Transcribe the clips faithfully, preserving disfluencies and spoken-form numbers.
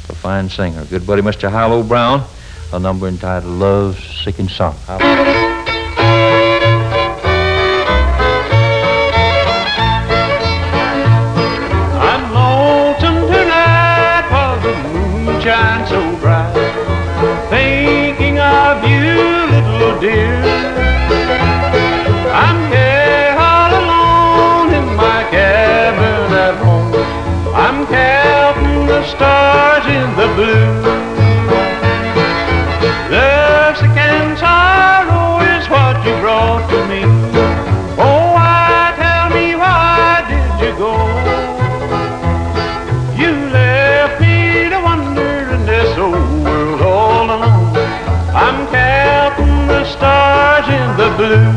a fine singer. Good buddy, Mister Harlow Brown, a number entitled Love, Sick and Sorrow. I'm lonesome tonight while the moon shines so bright, thinking of you, little dear. I'm here all alone in my cabin at home. I'm counting the stars in the blue. Love, sick and sorrow is what you brought to me. Oh, why, tell me, why did you go? You left me to wander in this old world all alone. I'm counting the stars in the blue.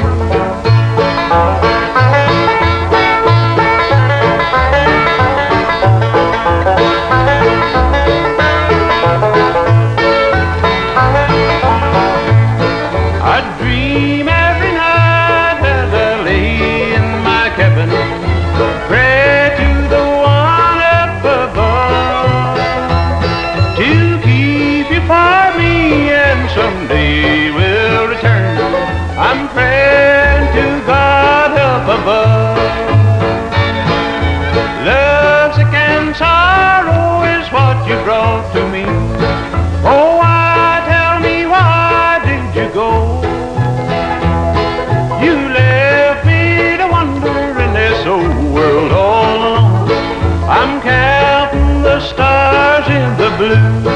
Someday we'll return. I'm praying to God up above. Love, sick and sorrow is what you brought to me. Oh, why, tell me, why did you go? You left me to wander in this old world all alone. I'm counting the stars in the blue.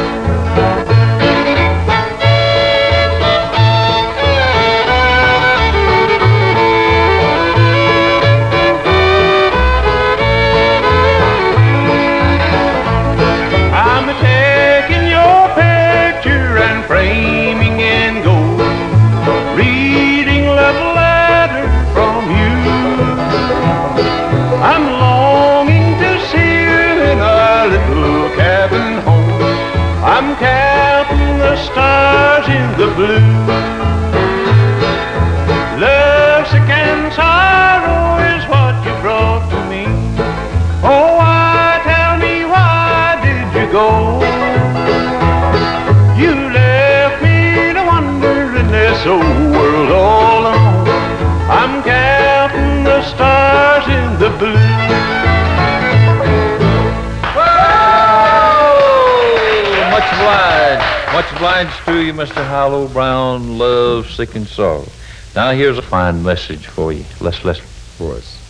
Framing in gold, reading love letter from you. I'm longing to see you in our little cabin home. I'm counting the stars in the blue. Love, sick and sorrow is what you brought to me. Oh, why, tell me, why did you go? This old world all alone. I'm counting the stars in the blue. Whoa! Much obliged. Much obliged to you, Mister Harlow Brown. Love, sick and sorrow. Now here's a fine message for you. Let's listen for us.